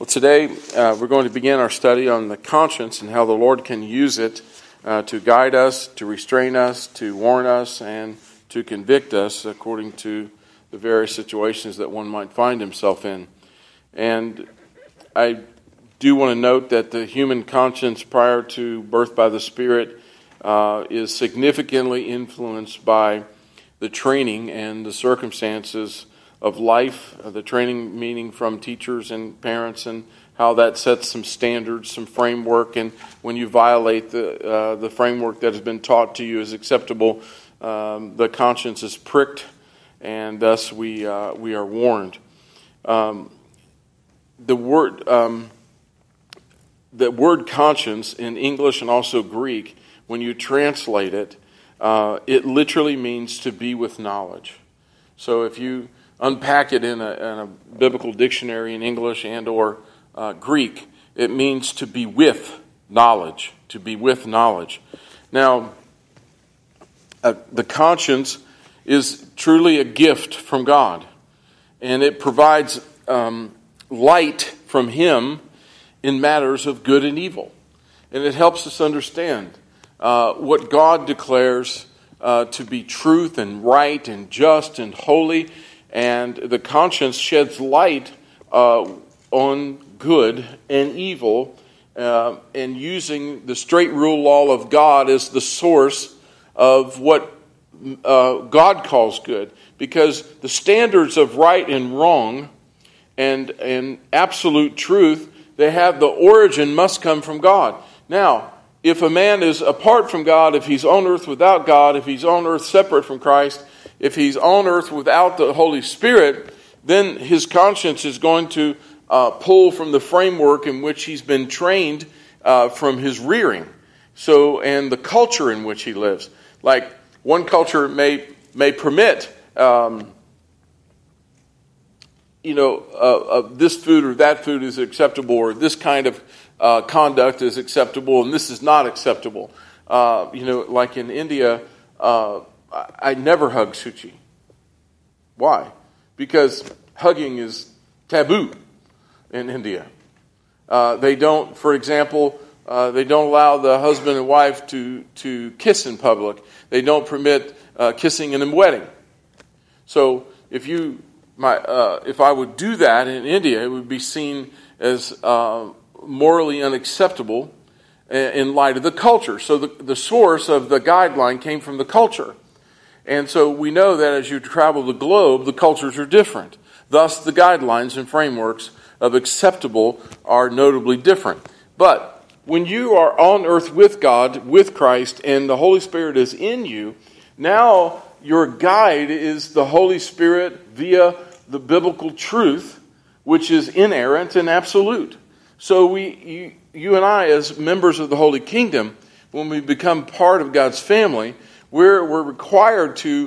Well, today we're going to begin our study on the conscience and how the Lord can use it to guide us, to restrain us, to warn us, and to convict us according to the various situations that one might find himself in. And I do want to note that the human conscience prior to birth by the Spirit is significantly influenced by the training and the circumstances of life, the training meaning from teachers and parents, and how that sets some standards, some framework, and when you violate the framework that has been taught to you as acceptable, the conscience is pricked, and thus we are warned. The word conscience in English and also Greek, when you translate it, it literally means to be with knowledge. So if you unpack it in a biblical dictionary in English and or Greek, it means to be with knowledge, to be with knowledge. Now, the conscience is truly a gift from God, and it provides light from Him in matters of good and evil. And it helps us understand what God declares to be truth and right and just and holy. And the conscience sheds light on good and evil, and using the straight rule law of God as the source of what God calls good. Because the standards of right and wrong and absolute truth, they have the origin must come from God. Now, if a man is apart from God, if he's on earth without God, if he's on earth separate from Christ, if he's on earth without the Holy Spirit, then his conscience is going to pull from the framework in which he's been trained from his rearing. So, and the culture in which he lives. Like one culture may permit, this food or that food is acceptable, or this kind of conduct is acceptable, and this is not acceptable. Like in India, I never hug Suchi. Why? Because hugging is taboo in India. They don't, for example, they don't allow the husband and wife to kiss in public. They don't permit kissing in a wedding. So if I would do that in India, it would be seen as morally unacceptable in light of the culture. So the source of the guideline came from the culture. And so we know that as you travel the globe, the cultures are different. Thus, the guidelines and frameworks of acceptable are notably different. But when you are on earth with God, with Christ, and the Holy Spirit is in you, now your guide is the Holy Spirit via the biblical truth, which is inerrant and absolute. So you and I, as members of the Holy Kingdom, when we become part of God's family, we're required to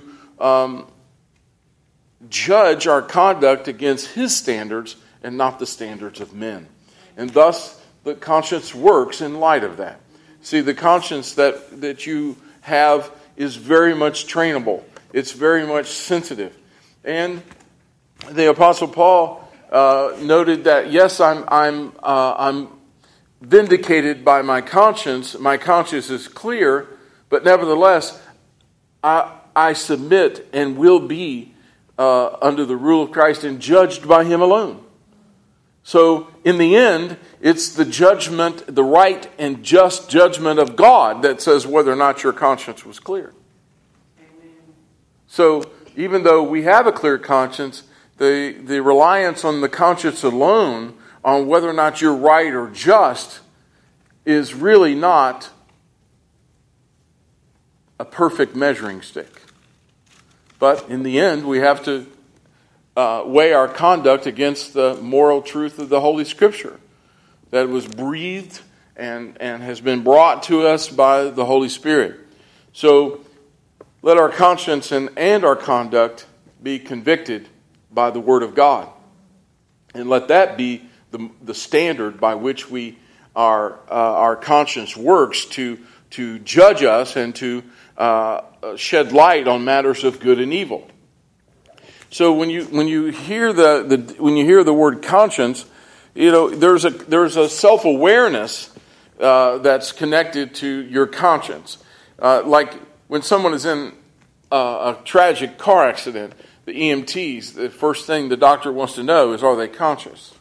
judge our conduct against His standards and not the standards of men. And thus, the conscience works in light of that. See, the conscience that you have is very much trainable. It's very much sensitive. And the Apostle Paul noted that, yes, I'm vindicated by my conscience. My conscience is clear, but nevertheless, I submit and will be under the rule of Christ and judged by Him alone. So, in the end, it's the judgment, the right and just judgment of God that says whether or not your conscience was clear. Amen. So, even though we have a clear conscience, the reliance on the conscience alone, on whether or not you're right or just, is really not a perfect measuring stick. But in the end, we have to weigh our conduct against the moral truth of the Holy Scripture that was breathed and has been brought to us by the Holy Spirit. So let our conscience and our conduct be convicted by the Word of God. And let that be the standard by which our conscience works to judge us and to shed light on matters of good and evil. So when you hear the word conscience, there's a self-awareness that's connected to your conscience. Like when someone is in a tragic car accident, the EMTs, the first thing the doctor wants to know is, are they conscious?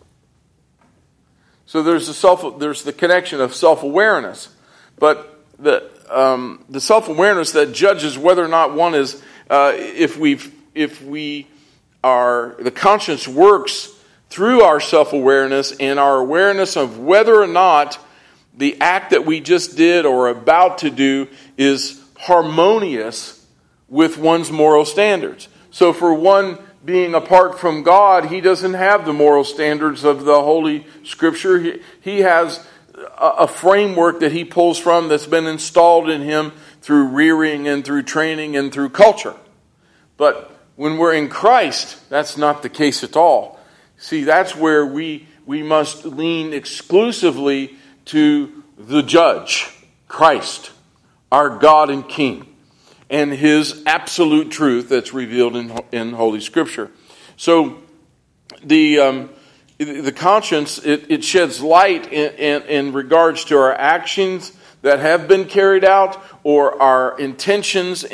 So there's the connection of self-awareness, but the self-awareness that judges whether or not one is, if we are, the conscience works through our self-awareness and our awareness of whether or not the act that we just did or are about to do is harmonious with one's moral standards. So for one being apart from God, he doesn't have the moral standards of the Holy Scripture. He has a framework that he pulls from that's been installed in him through rearing and through training and through culture. But when we're in Christ, that's not the case at all. See, that's where we must lean exclusively to the judge, Christ, our God and King, and his absolute truth that's revealed in Holy Scripture. So the conscience, it sheds light in regards to our actions that have been carried out or our intentions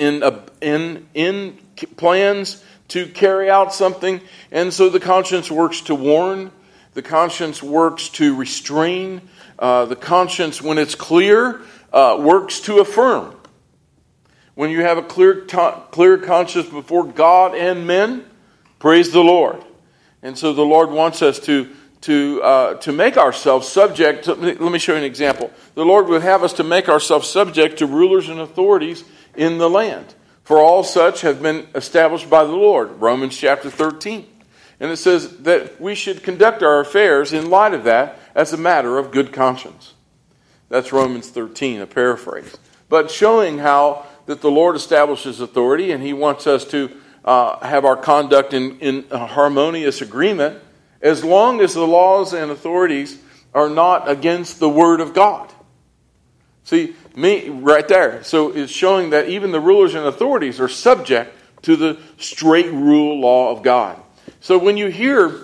in plans to carry out something. And so the conscience works to warn. The conscience works to restrain. The conscience, when it's clear, works to affirm. When you have a clear conscience before God and men, praise the Lord. And so the Lord wants us to make ourselves subject to, let me show you an example. The Lord would have us to make ourselves subject to rulers and authorities in the land. For all such have been established by the Lord. Romans chapter 13. And it says that we should conduct our affairs in light of that as a matter of good conscience. That's Romans 13, a paraphrase. But showing how that the Lord establishes authority and he wants us to have our conduct in a harmonious agreement as long as the laws and authorities are not against the Word of God. See, me right there. So it's showing that even the rulers and authorities are subject to the straight rule law of God. So when you hear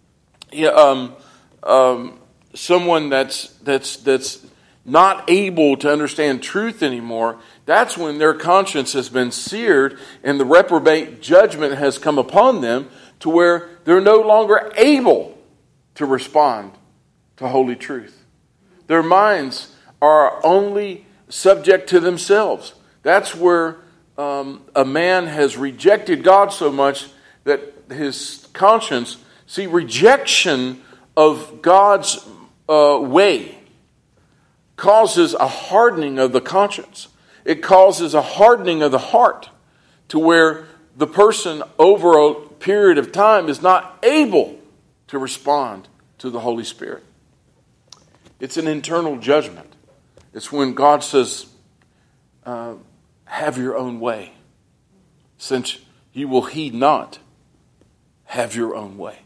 someone that's not able to understand truth anymore, that's when their conscience has been seared and the reprobate judgment has come upon them to where they're no longer able to respond to holy truth. Their minds are only subject to themselves. That's where a man has rejected God so much that his conscience, see, rejection of God's way causes a hardening of the conscience. It causes a hardening of the heart to where the person over a period of time is not able to respond to the Holy Spirit. It's an internal judgment. It's when God says, have your own way. Since you will heed not, have your own way.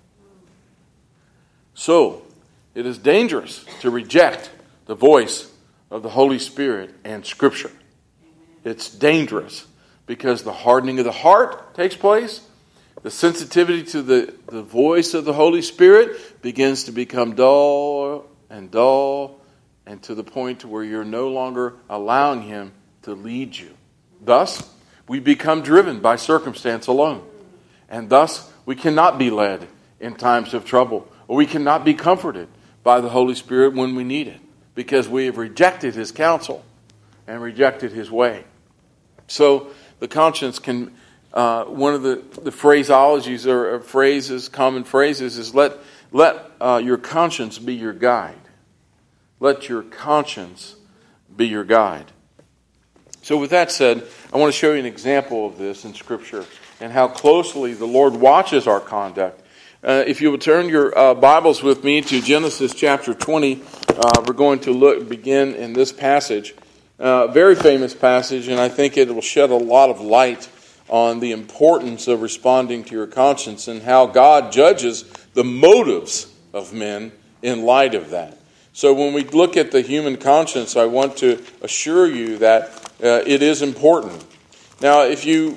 So, it is dangerous to reject the voice of the Holy Spirit and Scripture. It's dangerous because the hardening of the heart takes place. The sensitivity to the voice of the Holy Spirit begins to become dull and to the point where you're no longer allowing Him to lead you. Thus, we become driven by circumstance alone. And thus, we cannot be led in times of trouble, or we cannot be comforted by the Holy Spirit when we need it, because we have rejected His counsel and rejected His way. So the conscience can, one of the phraseologies or phrases, common phrases, is let your conscience be your guide. Let your conscience be your guide. So with that said, I want to show you an example of this in Scripture and how closely the Lord watches our conduct. If you will turn your Bibles with me to Genesis chapter 20, we're going to begin in this passage. Very famous passage, and I think it will shed a lot of light on the importance of responding to your conscience and how God judges the motives of men in light of that. So when we look at the human conscience, I want to assure you that it is important. Now, if you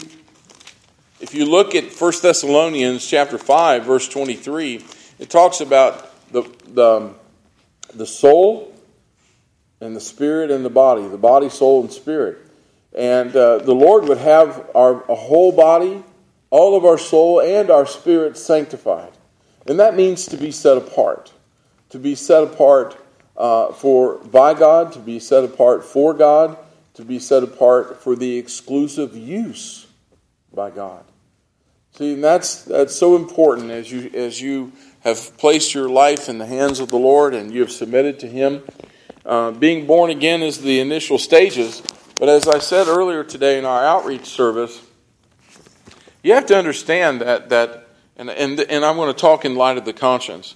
look at 1 Thessalonians chapter 5, verse 23, it talks about the soul and the spirit and the body, soul, and spirit. And the Lord would have our whole body, all of our soul, and our spirit sanctified. And that means to be set apart. To be set apart by God, to be set apart for God, to be set apart for the exclusive use by God. See, and that's so important as you have placed your life in the hands of the Lord and you have submitted to Him. Being born again is the initial stages, but as I said earlier today in our outreach service, you have to understand that and I'm going to talk in light of the conscience.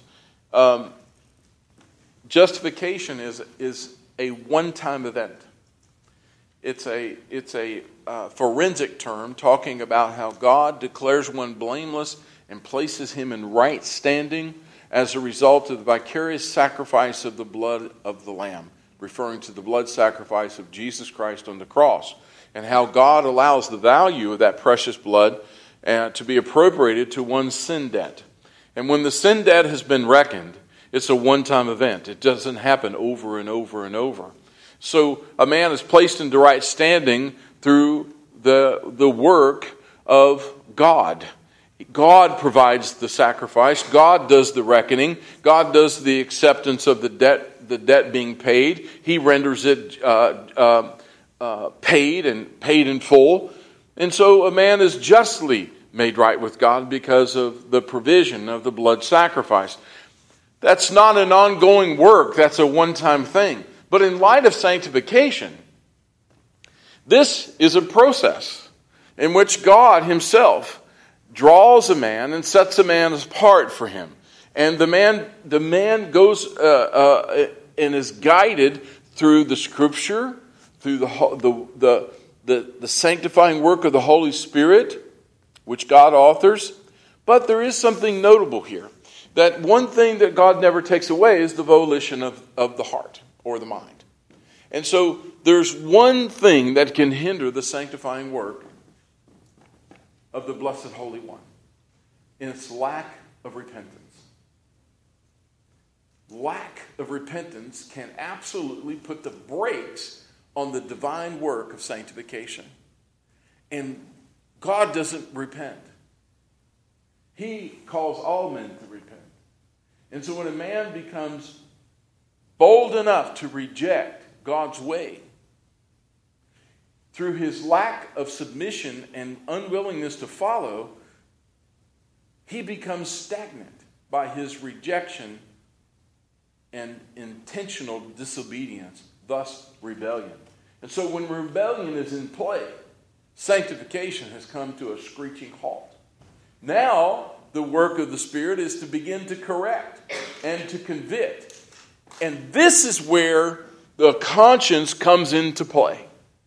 Justification is a one-time event. It's a forensic term talking about how God declares one blameless and places him in right standing as a result of the vicarious sacrifice of the blood of the Lamb, referring to the blood sacrifice of Jesus Christ on the cross, and how God allows the value of that precious blood to be appropriated to one's sin debt. And when the sin debt has been reckoned, it's a one-time event. It doesn't happen over and over and over. So a man is placed into right standing through the work of God. God provides the sacrifice. God does the reckoning. God does the acceptance of the debt being paid. He renders it paid in full. And so a man is justly made right with God because of the provision of the blood sacrifice. That's not an ongoing work. That's a one-time thing. But in light of sanctification, this is a process in which God Himself draws a man and sets a man apart for Him. And the man goes and is guided through the Scripture, through the sanctifying work of the Holy Spirit, which God authors. But there is something notable here. That one thing that God never takes away is the volition of the heart or the mind. And so there's one thing that can hinder the sanctifying work of the Blessed Holy One, and it's lack of repentance. Lack of repentance can absolutely put the brakes on the divine work of sanctification. And God doesn't repent. He calls all men to repent. And so when a man becomes bold enough to reject God's way, through his lack of submission and unwillingness to follow, he becomes stagnant by his rejection and intentional disobedience, thus rebellion. And so when rebellion is in play, sanctification has come to a screeching halt. Now, the work of the Spirit is to begin to correct and to convict. And this is where the conscience comes into play.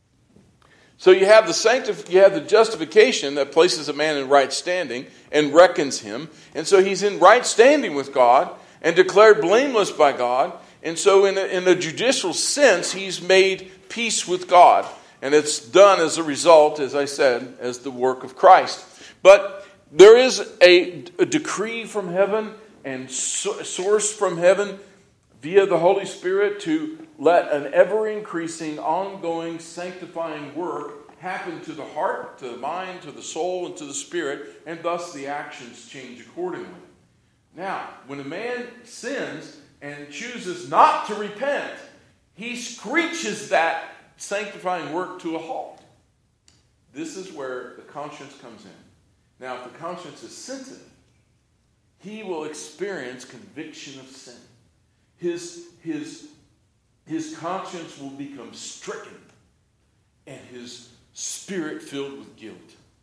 So you have the justification that places a man in right standing and reckons him. And so he's in right standing with God and declared blameless by God. And so in a judicial sense, he's made peace with God. And it's done as a result, as I said, as the work of Christ. But there is a decree from heaven and source from heaven via the Holy Spirit to let an ever-increasing, ongoing, sanctifying work happen to the heart, to the mind, to the soul, and to the spirit, and thus the actions change accordingly. Now, when a man sins and chooses not to repent, he screeches that sanctifying work to a halt. This is where the conscience comes in. Now, if the conscience is sensitive, he will experience conviction of sin. His conscience will become stricken and his spirit filled with guilt.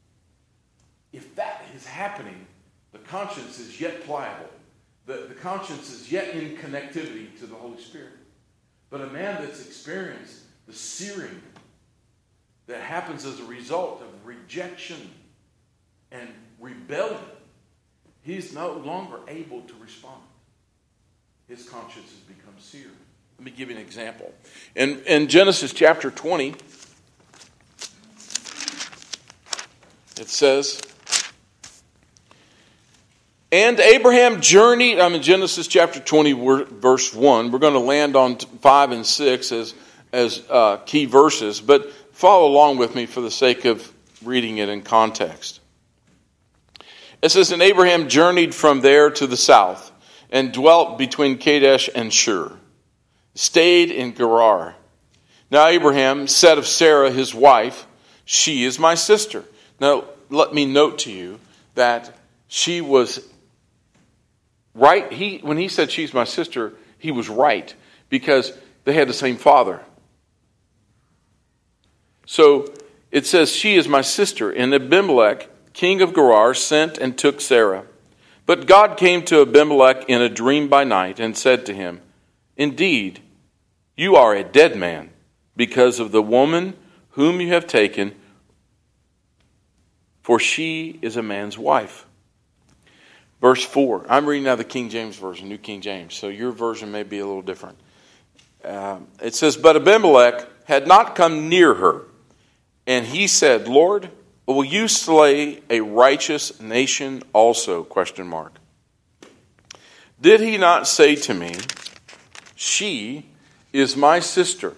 If that is happening, the conscience is yet pliable. The conscience is yet in connectivity to the Holy Spirit. But a man that's experienced the searing that happens as a result of rejection and rebellion, he's no longer able to respond. His conscience has become seared. Let me give you an example. In Genesis chapter 20, it says, And Abraham journeyed, I'm in Genesis chapter 20, verse 1. We're going to land on 5 and 6 as key verses, but follow along with me for the sake of reading it in context. It says, and Abraham journeyed from there to the south and dwelt between Kadesh and Shur, stayed in Gerar. Now Abraham said of Sarah, his wife, she is my sister. Now let me note to you that she was right. When he said she's my sister, he was right because they had the same father. So it says, she is my sister. And Abimelech, king of Gerar, sent and took Sarah. But God came to Abimelech in a dream by night and said to him, indeed, you are a dead man because of the woman whom you have taken, for she is a man's wife. Verse 4. I'm reading now the King James Version, New King James, so your version may be a little different. It says, but Abimelech had not come near her, and he said, Lord, will you slay a righteous nation also? ? Did he not say to me, she is my sister?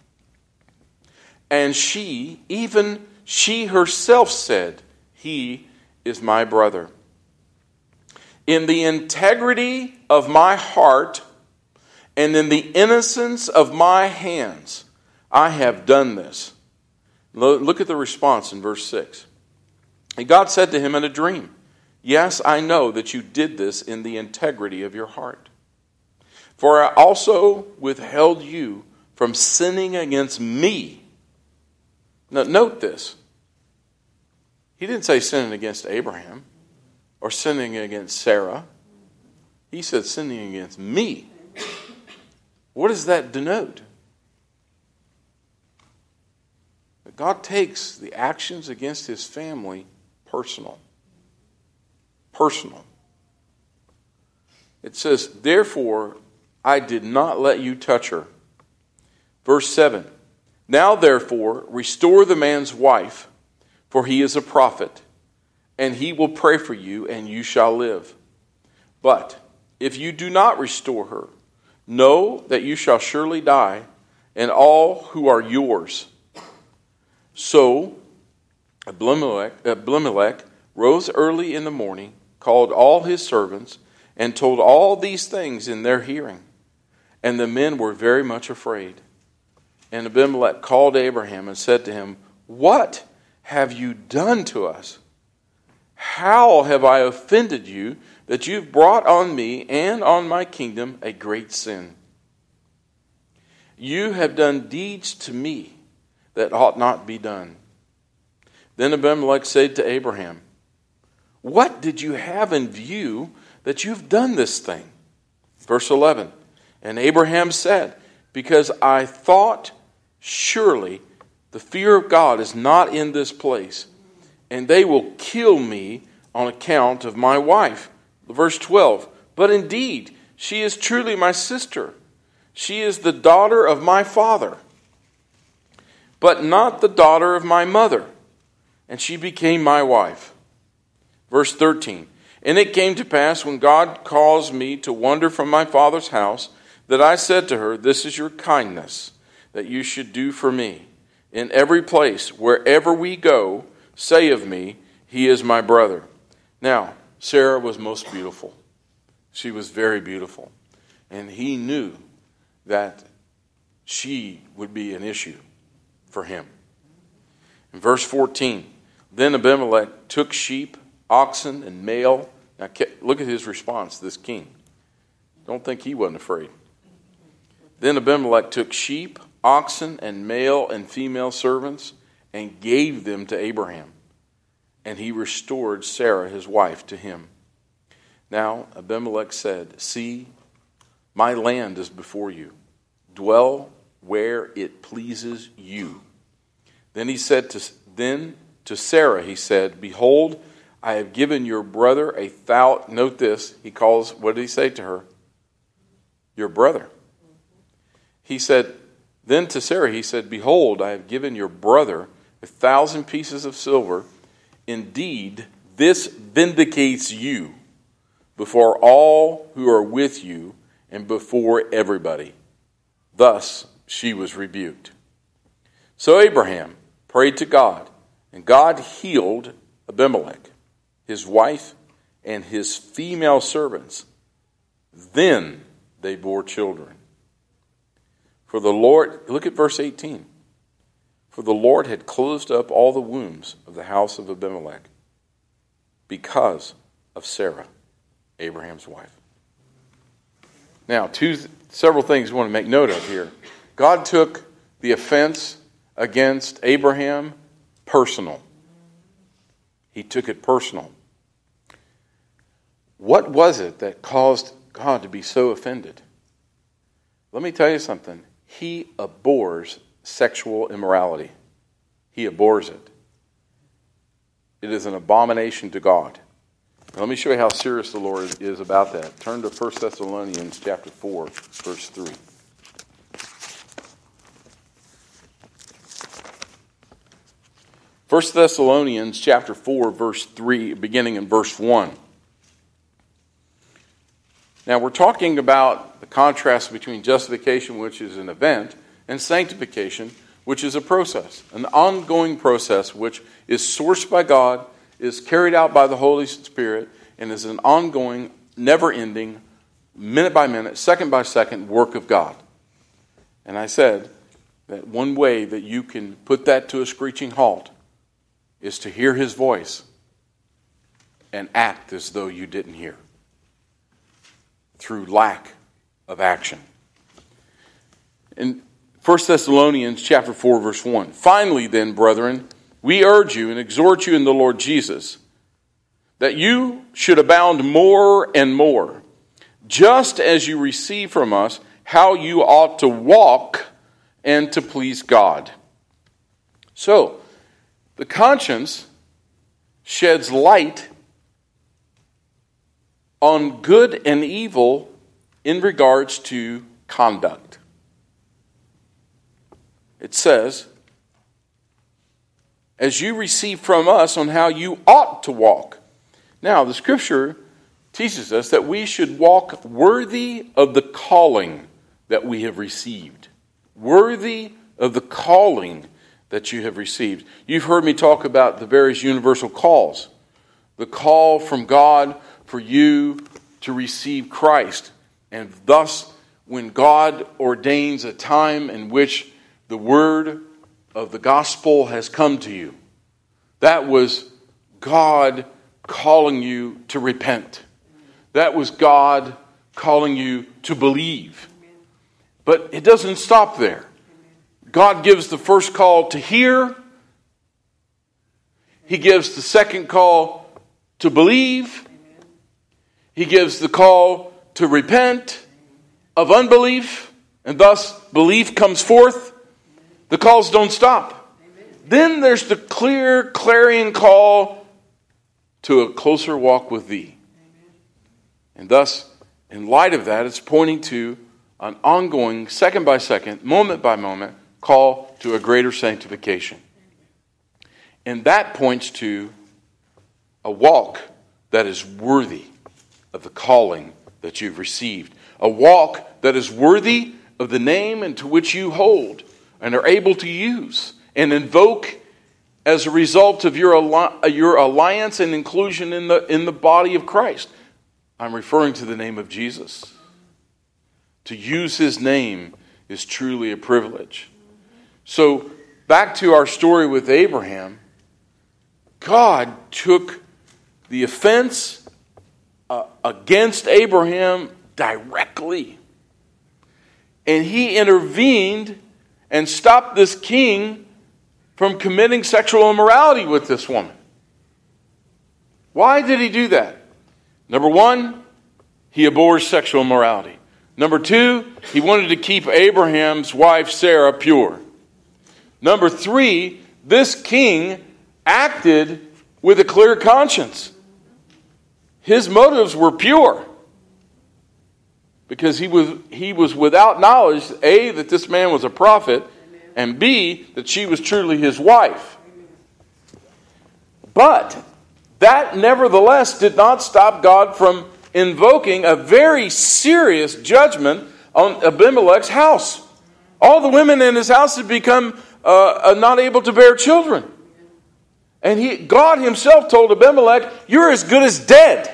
And she, even she herself said, he is my brother. In the integrity of my heart and in the innocence of my hands, I have done this. Look at the response in verse 6. And God said to him in a dream, yes, I know that you did this in the integrity of your heart. For I also withheld you from sinning against me. Now, note this. He didn't say sinning against Abraham or sinning against Sarah. He said sinning against me. What does that denote? That God takes the actions against his family personal. Personal. It says, therefore, I did not let you touch her. Verse 7. Now, therefore, restore the man's wife, for he is a prophet, and he will pray for you, and you shall live. But if you do not restore her, know that you shall surely die, and all who are yours. So Abimelech rose early in the morning, called all his servants, and told all these things in their hearing. And the men were very much afraid. And Abimelech called Abraham and said to him, what have you done to us? How have I offended you that you've brought on me and on my kingdom a great sin? You have done deeds to me that ought not be done. Then Abimelech said to Abraham, what did you have in view that you've done this thing? Verse 11. And Abraham said, because I thought surely the fear of God is not in this place, and they will kill me on account of my wife. Verse 12. But indeed, she is truly my sister. She is the daughter of my father, but not the daughter of my mother. And she became my wife. Verse 13. And it came to pass when God caused me to wander from my father's house, that I said to her, this is your kindness that you should do for me. In every place, wherever we go, say of me, he is my brother. Now, Sarah was most beautiful. She was very beautiful. And he knew that she would be an issue for him. In verse 14, then Abimelech took sheep, oxen, and male. Now, look at his response, this king. Don't think he wasn't afraid. Then Abimelech took sheep, oxen, and male and female servants, and gave them to Abraham. And he restored Sarah, his wife, to him. Now Abimelech said, see, my land is before you. Dwell where it pleases you. Then he said to Sarah, he said, behold, I have given your brother a thousand. Note this, he calls, what did he say to her? Your brother. He said, then to Sarah, he said, behold, I have given your brother 1,000 pieces of silver. Indeed, this vindicates you. before all who are with you and before everybody." Thus she was rebuked. So Abraham prayed to God, and God healed Abimelech, his wife, and his female servants. Then they bore children. For the Lord, look at verse 18. For the Lord had closed up all the wombs of the house of Abimelech because of Sarah, Abraham's wife. Now, several things we want to make note of here. God took the offense against Abraham personal. He took it personal. What was it that caused God to be so offended? Let me tell you something. He abhors sexual immorality. He abhors it. It is an abomination to God. Now, let me show you how serious the Lord is about that. Turn to 1 Thessalonians chapter 4, verse 3. 1 Thessalonians chapter 4, verse 3, beginning in verse 1. Now, we're talking about the contrast between justification, which is an event, and sanctification, which is a process, an ongoing process which is sourced by God, is carried out by the Holy Spirit, and is an ongoing, never-ending, minute by minute, second by second work of God. And I said that one way that you can put that to a screeching halt is to hear His voice and act as though you didn't hear, through lack of action. In 1 Thessalonians chapter 4, verse 1, "Finally then, brethren, we urge you and exhort you in the Lord Jesus, that you should abound more and more, just as you receive from us how you ought to walk and to please God." So, the conscience sheds light on good and evil in regards to conduct. It says, "As you receive from us on how you ought to walk." Now, the Scripture teaches us that we should walk worthy of the calling that we have received. Worthy of the calling that you have received. You've heard me talk about the various universal calls. The call from God for you to receive Christ. And thus, when God ordains a time in which the word of the gospel has come to you, that was God calling you to repent. That was God calling you to believe. But it doesn't stop there. God gives the first call to hear. He gives the second call to believe. He gives the call to repent of unbelief, and thus belief comes forth. The calls don't stop. Then there's the clear, clarion call to a closer walk with Thee. And thus, in light of that, it's pointing to an ongoing, second by second, moment by moment, call to a greater sanctification. And that points to a walk that is worthy of the calling that you've received. A walk that is worthy of the name into which you hold and are able to use and invoke as a result of your alliance and inclusion in the body of Christ. I'm referring to the name of Jesus. To use His name is truly a privilege. So, back to our story with Abraham, God took the offense against Abraham directly. And He intervened and stopped this king from committing sexual immorality with this woman. Why did He do that? Number one, He abhors sexual immorality. Number two, He wanted to keep Abraham's wife Sarah pure. Number three, this king acted with a clear conscience. His motives were pure. Because he was without knowledge, A, that this man was a prophet, and B, that she was truly his wife. But that nevertheless did not stop God from invoking a very serious judgment on Abimelech's house. All the women in his house had become not able to bear children. And God himself told Abimelech, "You're as good as dead."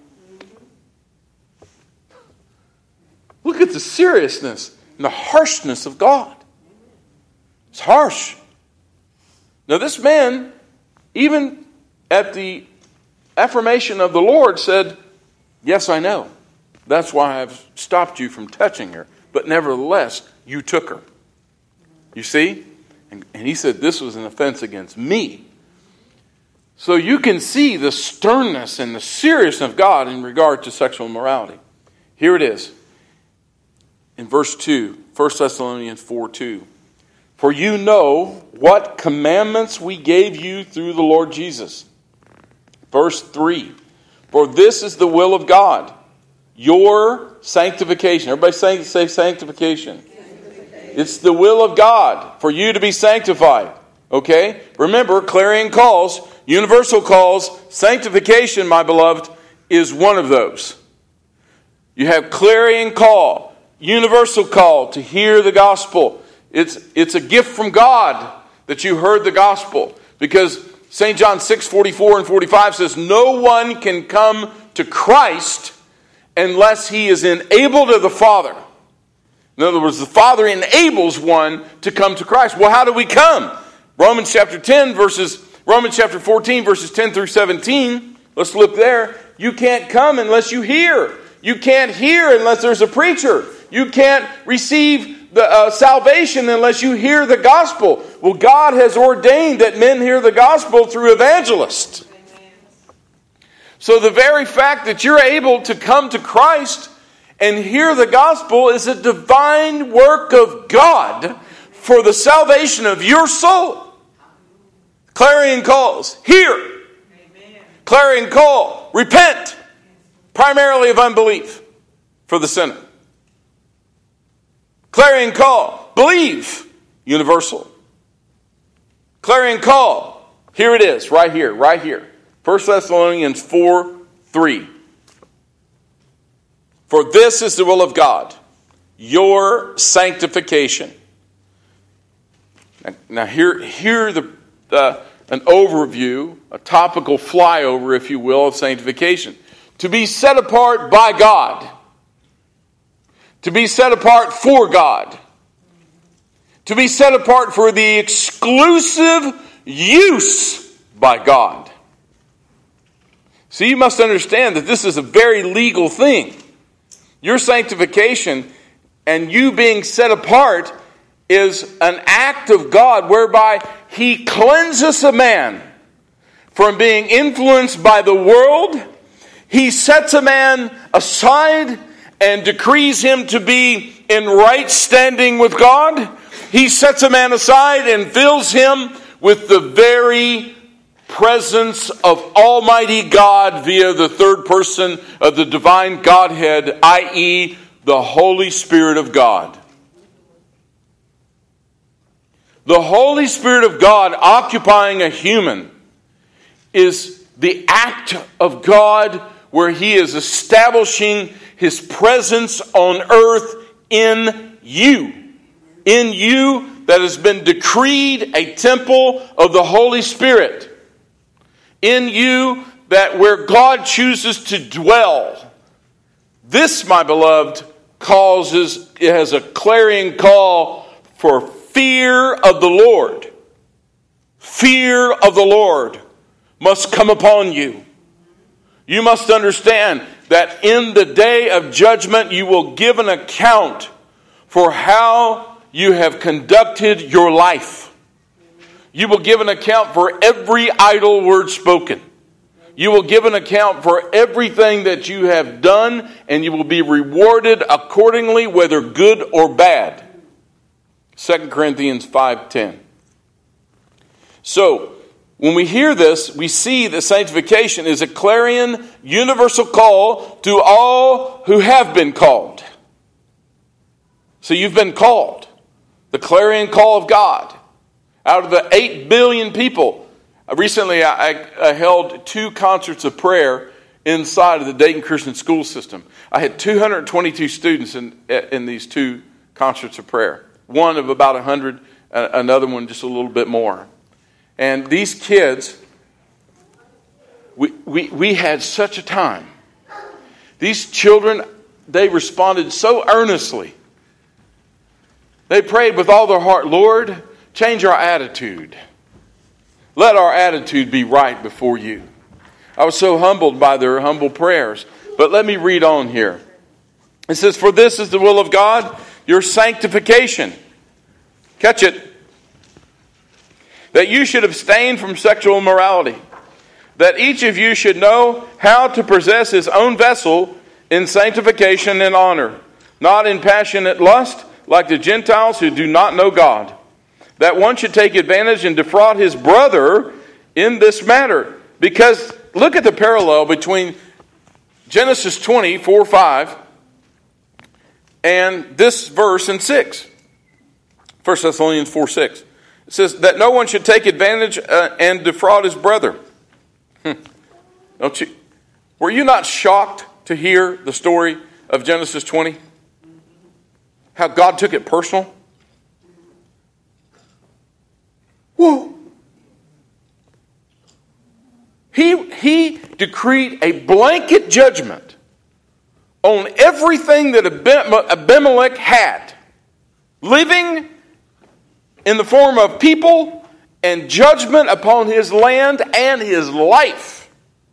Look at the seriousness and the harshness of God. It's harsh. Now this man, even at the affirmation of the Lord, said, "Yes, I know. That's why I've stopped you from touching her. But nevertheless, you took her." You see? And he said this was an offense against me. So you can see the sternness and the seriousness of God in regard to sexual immorality. Here it is. In verse 2, 1 Thessalonians 4:2. "For you know what commandments we gave you through the Lord Jesus." Verse 3. "For this is the will of God, your sanctification." Everybody say sanctification. It's the will of God for you to be sanctified. Okay? Remember, clarion calls, universal calls, sanctification, my beloved, is one of those. You have clarion call, universal call to hear the gospel. It's a gift from God that you heard the gospel. Because St. John 6:44 and 45 says, "No one can come to Christ unless he is enabled of the Father." In other words, the Father enables one to come to Christ. Well, how do we come? Romans chapter 14, verses 10 through 17. Let's look there. You can't come unless you hear. You can't hear unless there's a preacher. You can't receive the salvation unless you hear the gospel. Well, God has ordained that men hear the gospel through evangelists. So the very fact that you're able to come to Christ and hear the gospel is a divine work of God for the salvation of your soul. Clarion calls, hear. Amen. Clarion call, repent. Primarily of unbelief for the sinner. Clarion call, believe. Universal. Clarion call, here it is, right here. 1 Thessalonians 4:3. "For this is the will of God, your sanctification." Now here an overview, a topical flyover, if you will, of sanctification. To be set apart by God. To be set apart for God. To be set apart for the exclusive use by God. So you must understand that this is a very legal thing. Your sanctification and you being set apart is an act of God whereby He cleanses a man from being influenced by the world. He sets a man aside and decrees him to be in right standing with God. He sets a man aside and fills him with the very presence of Almighty God via the third person of the divine Godhead, i.e., the Holy Spirit of God. The Holy Spirit of God occupying a human is the act of God where He is establishing His presence on earth in you. In you that has been decreed a temple of the Holy Spirit. In you that where God chooses to dwell. This, my beloved, it has a clarion call for fear of the Lord. Fear of the Lord must come upon you. You must understand that in the day of judgment you will give an account for how you have conducted your life. You will give an account for every idle word spoken. You will give an account for everything that you have done, and you will be rewarded accordingly, whether good or bad. 2 Corinthians 5:10. So, when we hear this, we see that sanctification is a clarion universal call to all who have been called. So you've been called. The clarion call of God. Out of the 8 billion people. Recently I held 2 concerts of prayer inside of the Dayton Christian school system. I had 222 students in these two concerts of prayer. One of about 100, another one just a little bit more. And these kids, we had such a time. These children, they responded so earnestly. They prayed with all their heart, Lord, change our attitude. Let our attitude be right before you. I was so humbled by their humble prayers. But let me read on here. It says, for this is the will of God, your sanctification. Catch it. That you should abstain from sexual immorality. That each of you should know how to possess his own vessel in sanctification and honor, not in passionate lust, like the Gentiles who do not know God. That one should take advantage and defraud his brother in this matter. Because look at the parallel between Genesis 20, 4, 5, and this verse in 6. 1 Thessalonians 4, 6. It says that no one should take advantage and defraud his brother. Were you not shocked to hear the story of Genesis 20? How God took it personal? Whoa. He decreed a blanket judgment on everything that Abimelech had, living in the form of people, and judgment upon his land and his life.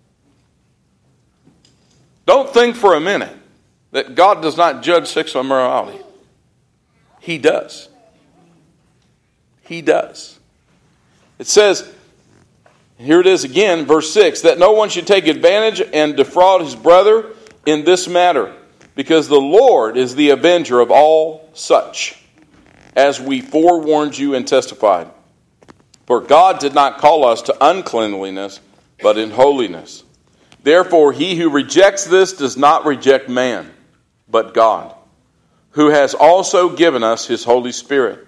Don't think for a minute that God does not judge sexual immorality. He does. He does. It says, here it is again, verse 6, that no one should take advantage and defraud his brother in this matter, because the Lord is the avenger of all such, as we forewarned you and testified. For God did not call us to uncleanliness, but in holiness. Therefore, he who rejects this does not reject man, but God, who has also given us his Holy Spirit.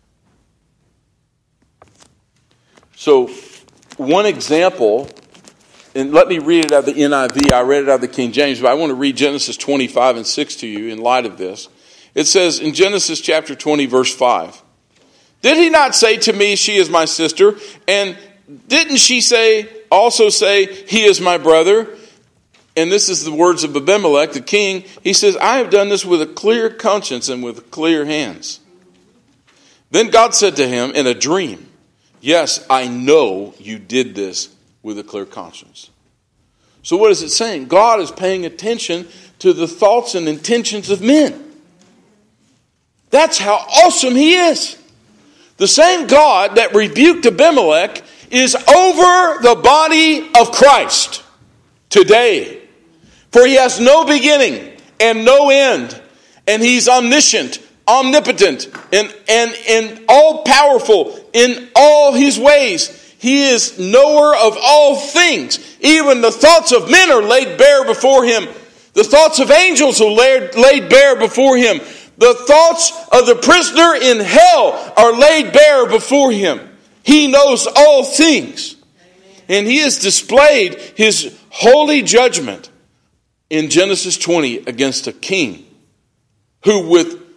So, one example, and let me read it out of the NIV. I read it out of the King James, but I want to read Genesis 25 and 6 to you in light of this. It says in Genesis chapter 20, verse 5, did he not say to me, she is my sister? And didn't she also say, he is my brother? And this is the words of Abimelech, the king. He says, I have done this with a clear conscience and with clear hands. Then God said to him in a dream, yes, I know you did this with a clear conscience. So what is it saying? God is paying attention to the thoughts and intentions of men. That's how awesome he is. The same God that rebuked Abimelech is over the body of Christ today. For he has no beginning and no end. And he's omniscient, omnipotent, and all-powerful in all his ways. He is knower of all things. Even the thoughts of men are laid bare before him. The thoughts of angels are laid bare before him. The thoughts of the prisoner in hell are laid bare before him. He knows all things. And he has displayed his holy judgment in Genesis 20 against a king who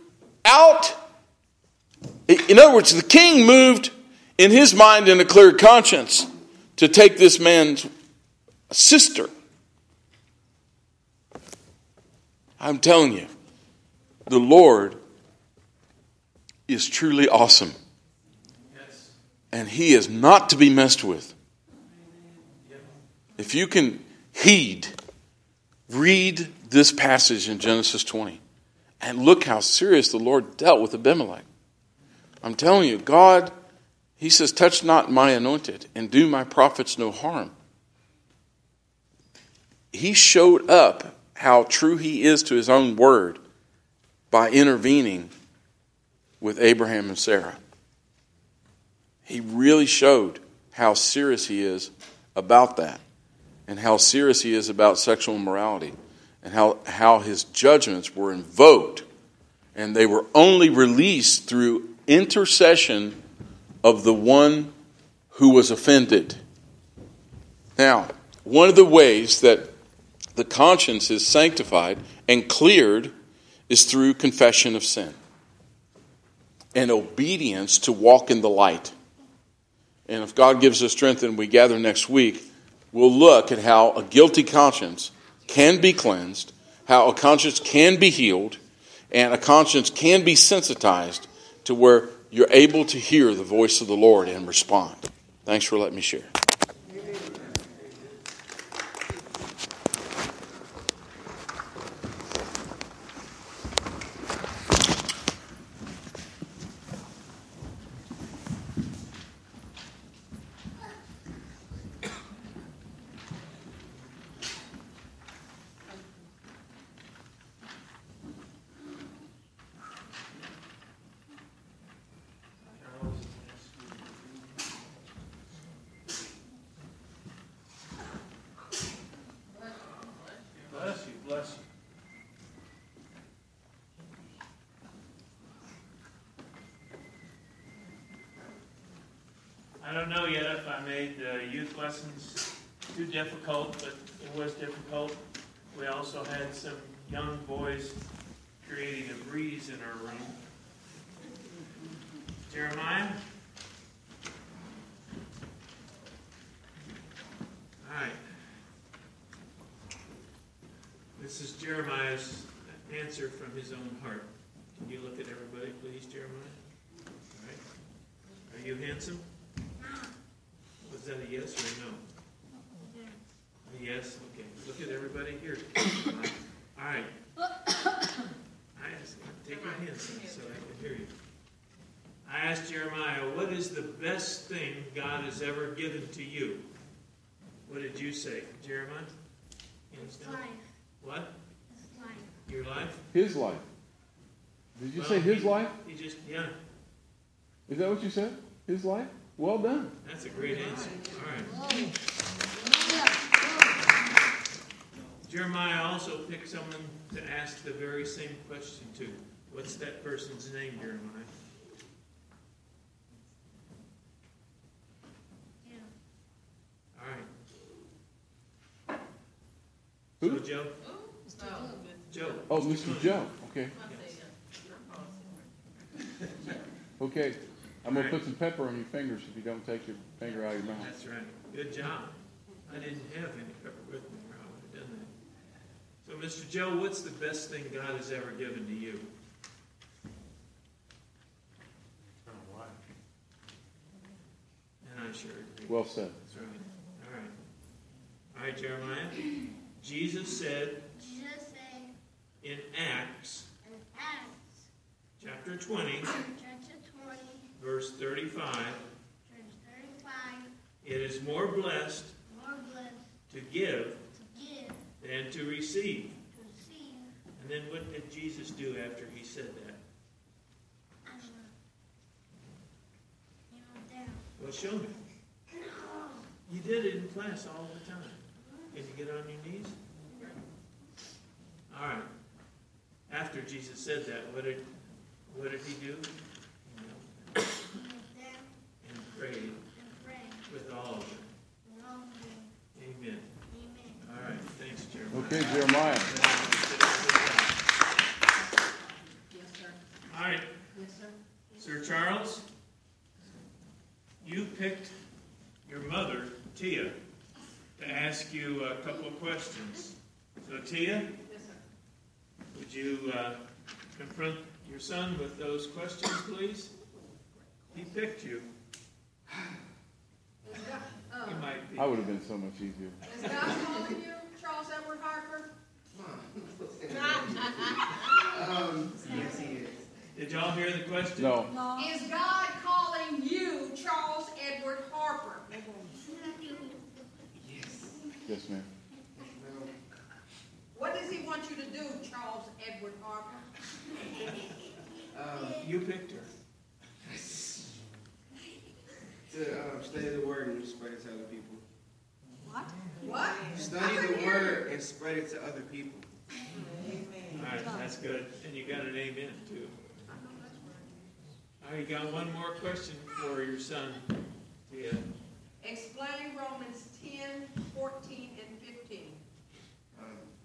in other words, the king moved in his mind in a clear conscience to take this man's sister. I'm telling you, the Lord is truly awesome. Yes. And he is not to be messed with. If you can read this passage in Genesis 20 and look how serious the Lord dealt with Abimelech. I'm telling you, God, he says, touch not my anointed and do my prophets no harm. He showed up how true he is to his own word by intervening with Abraham and Sarah. He really showed how serious he is about that, and how serious he is about sexual immorality, and how his judgments were invoked, and they were only released through intercession of the one who was offended. Now, one of the ways that the conscience is sanctified and cleared is through confession of sin and obedience to walk in the light. And if God gives us strength and we gather next week, we'll look at how a guilty conscience can be cleansed, how a conscience can be healed, and a conscience can be sensitized to where you're able to hear the voice of the Lord and respond. Thanks for letting me share. Bless you. I don't know yet if I made youth lessons too difficult, but it was difficult. We also had some young boys creating a breeze in our room. Jeremiah? All right. This is Jeremiah's answer from his own heart. Can you look at everybody, please, Jeremiah? All right. Are you handsome? Was that a yes or a no? A yes? Okay. Look at everybody here. All right. Take your hands so I can hear you. I asked Jeremiah, what is the best thing God has ever given to you? What did you say, Jeremiah? Hands down. Life. What? His life. Your life? His life. Did you say his life? He just, yeah. Is that what you said? His life? Well done. That's a great answer. All right. Jeremiah also picked someone to ask the very same question to. What's that person's name, Jeremiah? Yeah. All right. Who? So, Joe? Joe. Oh, Mr. Joe. Okay. Okay. I'm going to put some pepper on your fingers if you don't take your finger out of your mouth. That's right. Good job. I didn't have any pepper with me, or I would have done that. So, Mr. Joe, what's the best thing God has ever given to you? My wife. And I sure agree. Well said. That's right. All right. All right, Jeremiah. Jesus said in Acts chapter 20, verse 35, it is more blessed to give than to receive. And then what did Jesus do after he said that? Well, show me. You did it in class all the time. Can you get on your knees? All right. After Jesus said that, what did he do? And prayed with all of it. Amen. All right. Thanks, Jeremiah. Okay, Jeremiah. Yes, sir. All right. Yes, sir. Sir Charles, you picked your mother, Tia, to ask you a couple of questions. So, Tia, Yes, sir. would you confront your son with those questions, please? He picked you. He might be. I would have been so much easier. Is God calling you, Charles Edward Harper? Yes, he is. Did y'all hear the question? No. Is God calling you, Charles Edward Harper? Yes. Yes, ma'am. What does he want you to do, Charles Edward Harper? You picked her. To study the word and spread it to other people. What? What? Study the word and spread it to other people. All right, that's good. And you got an amen, too. All right, you got one more question for your son, Tia. Explain Romans 10, 14, and 15.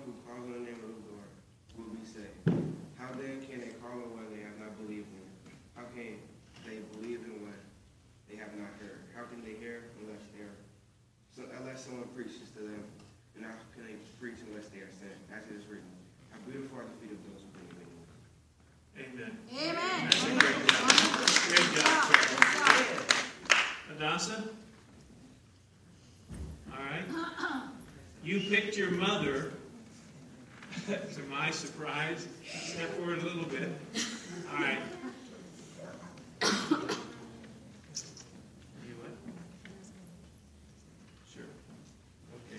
who calls on the name of the Lord will be saved. How then can they call on what they have not believed in? How can they believe in what they have not heard? How can they hear unless someone preaches to them? And how can they preach unless they are sent? As it is written, how beautiful are the feet of those who bring good news. Amen. Amen. That's a great job. Great job, Carol. Hadassah? All right. You picked your mother, to my surprise. Step forward a little bit. All right. You what? Sure. Okay.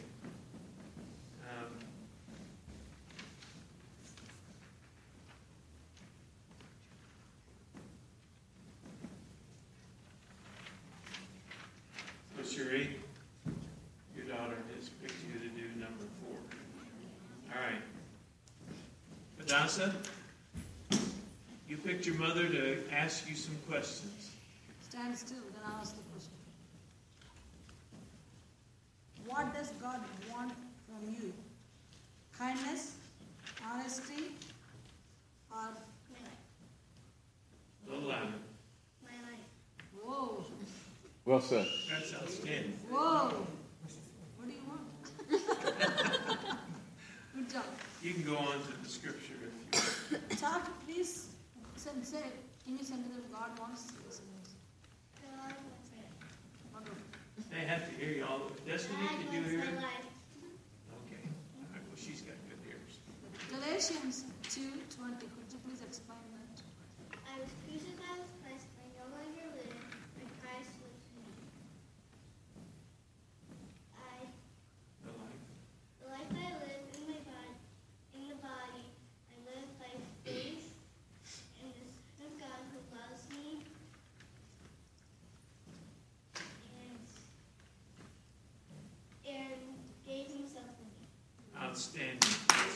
So Cherie, your daughter has picked you to do number 4. All right. Hadassah, you picked your mother to ask you some questions. Stand still, then I'll ask the question. What does God want from you? Kindness, honesty, or A little louder. My life. whoa, Well said. That's outstanding. whoa? What do you want? Good job. You can go on to the scripture if you want. Talk, please. Say, can you say that God wants this? God wants it. Wonderful. They have to hear you all. Destiny, God can you wants hear? my life. Okay. All right. Well, she's got good ears. Galatians 2:20. Could you please explain that? I was crucified with Christ. I no longer live, but Christ lives in me. The life I live in the body, I live by faith in the Son of God who loves me and gave himself for me. Outstanding.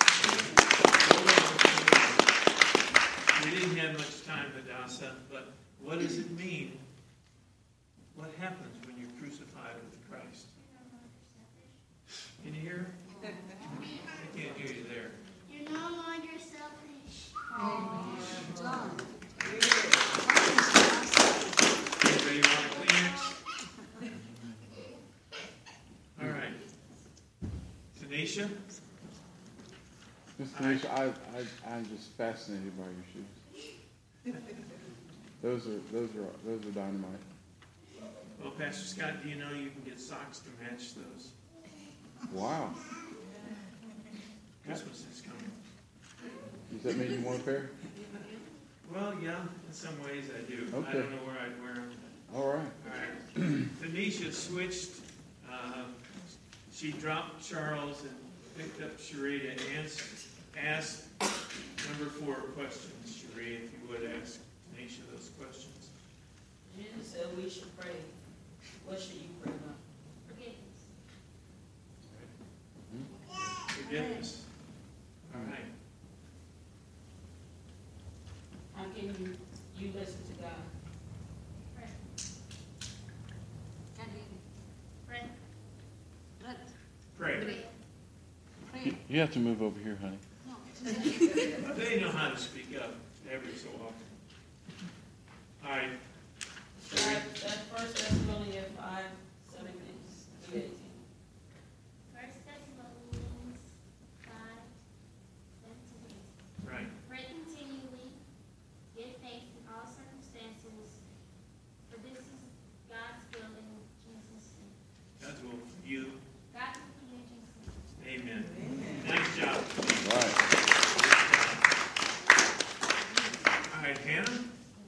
We didn't have much time, Hadassah, but what does it mean? What happens when you're crucified with Christ? Can you hear? I can't hear you there. You're no longer selfish. John. Anybody want a Kleenex? All right. Tanisha? Miss Tanisha, I'm just fascinated by your shoes. Those are dynamite. Well, Pastor Scott, do you know you can get socks to match those? Wow. Christmas is coming. Does that mean you want a pair? Well, yeah, in some ways I do. I Okay. don't know where I'd wear them. All right. All right. Tanisha switched. She dropped Charles and picked up Cherie to ask number 4 questions. Cherie, if you would ask Tanisha those questions. Jesus said we should pray. What should you pray about? Forgiveness. Forgiveness. All right. How can you listen to God? Pray. Can't hear me. Pray. Breath. Pray. Pray. You have to move over here, honey. No. They know how to speak up every so often. All right. That First Thessalonians 5:17 through 18. First Thessalonians 5:17. Right. Pray continually, give thanks in all circumstances, for this is God's will in Jesus' name. God's will for you. God's will in Jesus' name. Amen. Nice job. All right. All right, Hannah.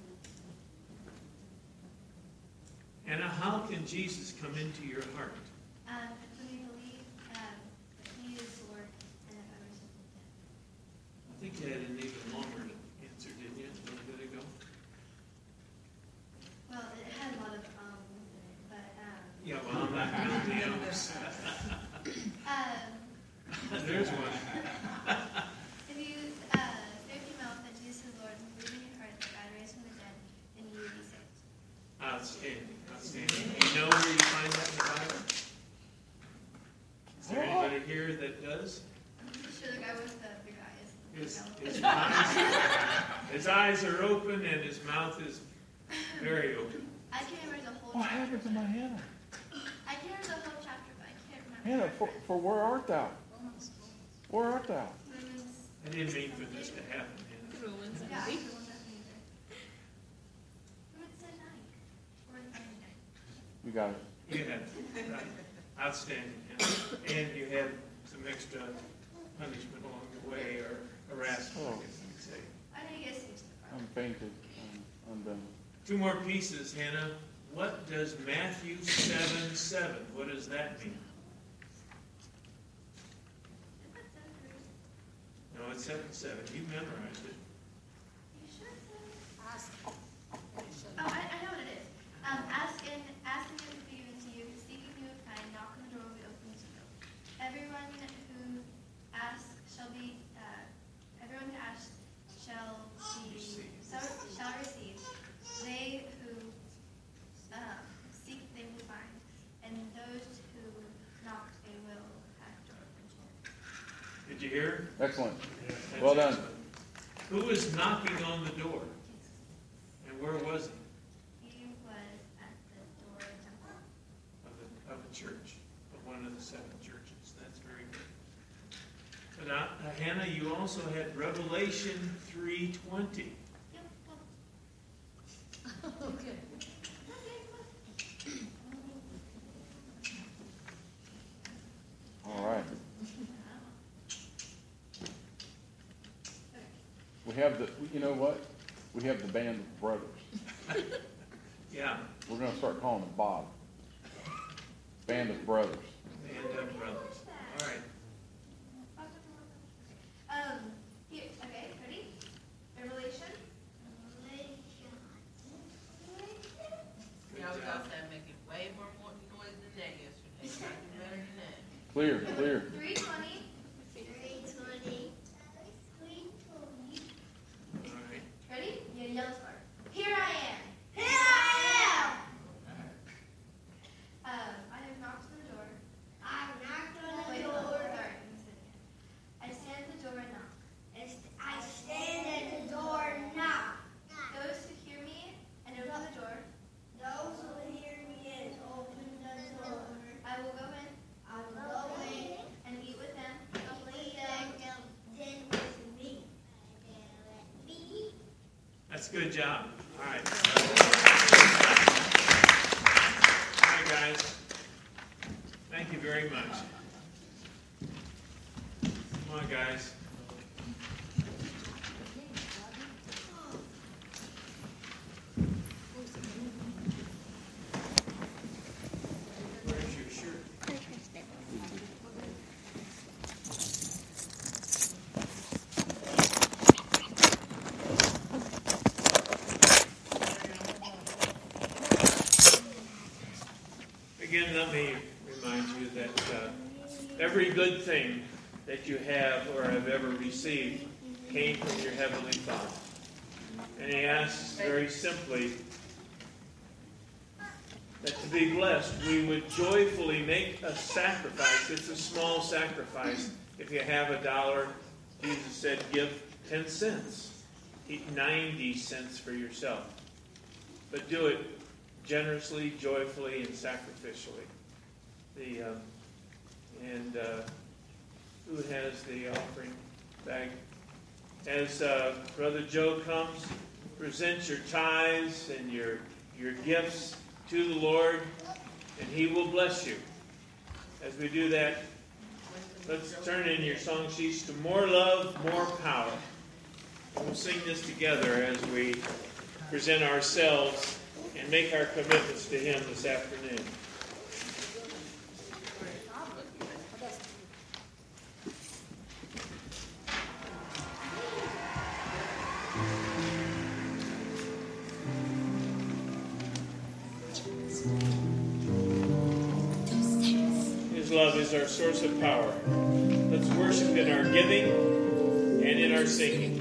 Hannah, how can Jesus come into your heart? When we believe that He is Lord and that others have been dead. I think you had an even longer answer, didn't you, a little bit ago? Well, it had a lot of with it, but Yeah, well, I'm not going to the others. There's one. if you say with your mouth that Jesus is Lord and believe in your heart that God raised from the dead, then you will be saved. Outstanding. Outstanding. Do you know where you find that in the Bible? Is there anybody here that does? I'm pretty sure His eyes are open and his mouth is very open. I can't remember the whole What chapter. happened to my Hannah? I can't remember the whole chapter, but I can't remember. Hannah, for where art thou? Where art thou? I didn't mean for this to happen, Hannah. Yeah, I don't know either. It's at night. Or at night. You got it. You had outstanding, Hannah. And you had some extra punishment along the way, or harassment, I guess you could say. I know you guys used to. I'm fainted. I'm done. 2 more pieces, Hannah. What does Matthew 7:7? What does that mean? No, it's 7:7. You memorized it. You sure it's that? Ask. Oh, I know what it is. Ask and it will be given to you. Seek and you will find. Knock on the door will be opened to you. Everyone who asks shall be. Everyone who asks shall receive. They who seek, they will find, and those who knock, they will have door open. Did you hear? Excellent. That's Well done. excellent. Who was knocking on the door? And where was he? He was at the door of the temple. Of a church, of one of the 7 churches. That's very good. But Hannah, you also had Revelation 3:20. Yep. Okay. All right. We have the, you know what? We have the band of brothers. Yeah, We're going to start calling them Bob. Band of brothers. and brothers. All right. Here, okay, ready? Revelation. Good Y'all job. got that making way more noise than that yesterday. Try to do better than that. Clear, clear. 3:20. All right. Ready? You yell as hard. Here I am. Here I am. I have knocked on the door. I knocked on the door. Sorry. I stand at the door and knock. I stand at the door and knock. Those who hear me and open the door. Those who hear me and open the door. I will go in. I will go in and eat with them. Then with me. That's a good job. All right. All right, guys. Thank you very much. Come on, guys. Where's your shirt? Again, let me remind you that every good thing that you have or have ever received came from your Heavenly Father. And He asks very simply that to be blessed, we would joyfully make a sacrifice. It's a small sacrifice. If you have $1, Jesus said, give 10 cents. Keep 90 cents for yourself. But do it generously, joyfully, and sacrificially. Who has the offering bag? As Brother Joe comes, present your tithes and your gifts to the Lord, and He will bless you. As we do that, let's turn in your song sheets to More Love, More Power. And we'll sing this together as we present ourselves and make our commitments to Him this afternoon. His love is our source of power. Let's worship in our giving and in our singing.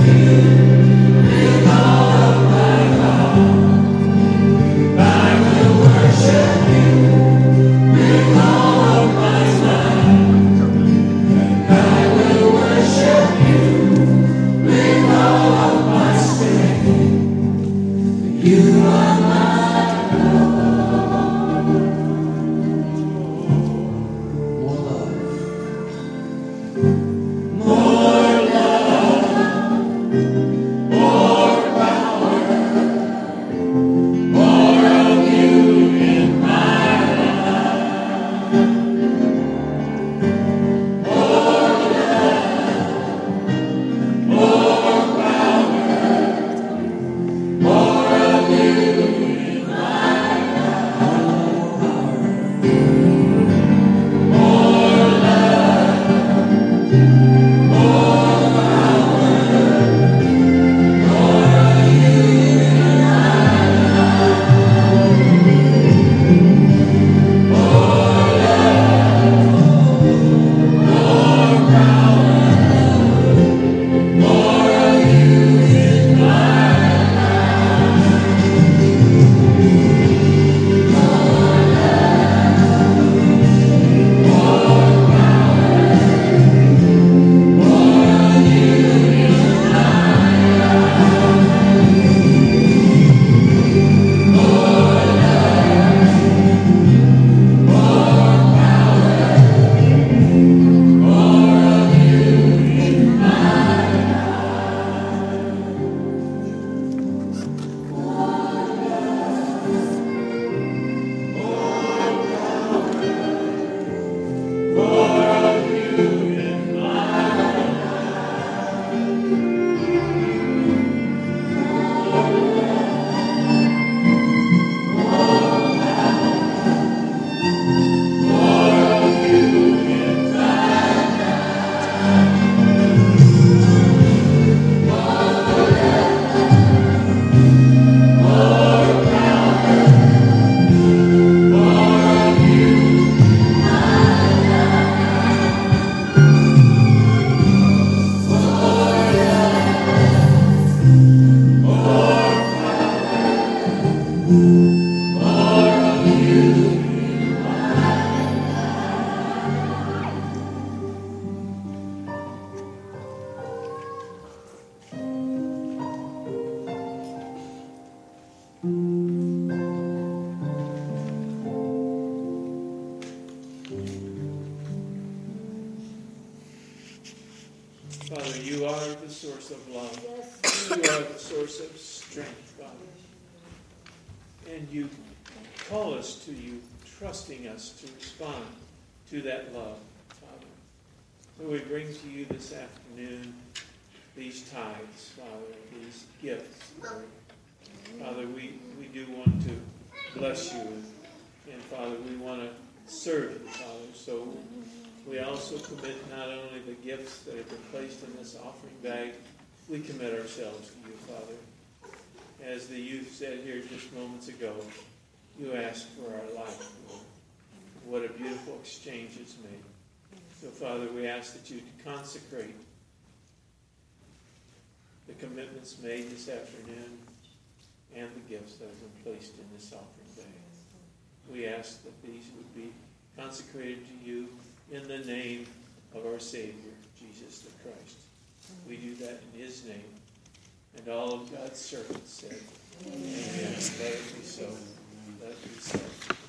Father, you are the source of love. You are the source of strength, Father. And you call us to you, trusting us to respond to that love, Father. So we bring to you this afternoon these tithes, Father, these gifts, Lord. Father, we do want to bless you. And Father, we want to serve you, Father. So we also commit not only the gifts that have been placed in this offering bag, we commit ourselves to you, Father. As the youth said here just moments ago, you asked for our life, Lord. What a beautiful exchange it's made. So, Father, we ask that you consecrate the commitments made this afternoon and the gifts that have been placed in this offering bag. We ask that these would be consecrated to you in the name of our Savior, Jesus the Christ. We do that in his name. And all of God's servants said, Amen. Let it be so. Let it be so.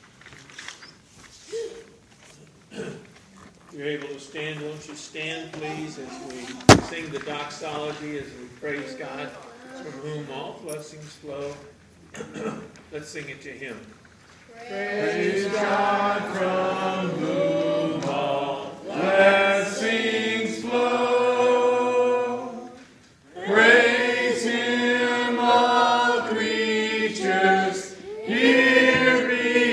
If you're able to stand, won't you stand, please, as we sing the doxology, as we praise God, from whom all blessings flow. Let's sing it to him. Praise God from whom all blessings flow. Praise him, all creatures here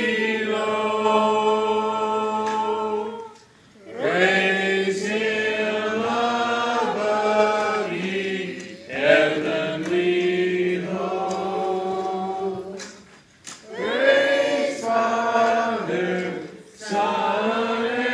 below. Praise him above ye heavenly hosts. Praise Father, Son,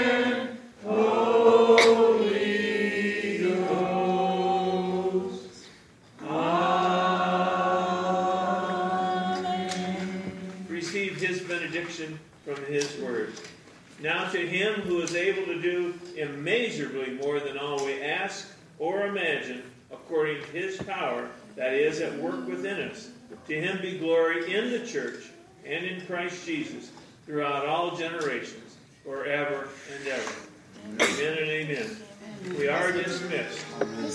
conviction from his word. Now to him who is able to do immeasurably more than all we ask or imagine, according to his power that is at work within us, to him be glory in the church and in Christ Jesus throughout all generations, forever and ever. Amen and amen. We are dismissed.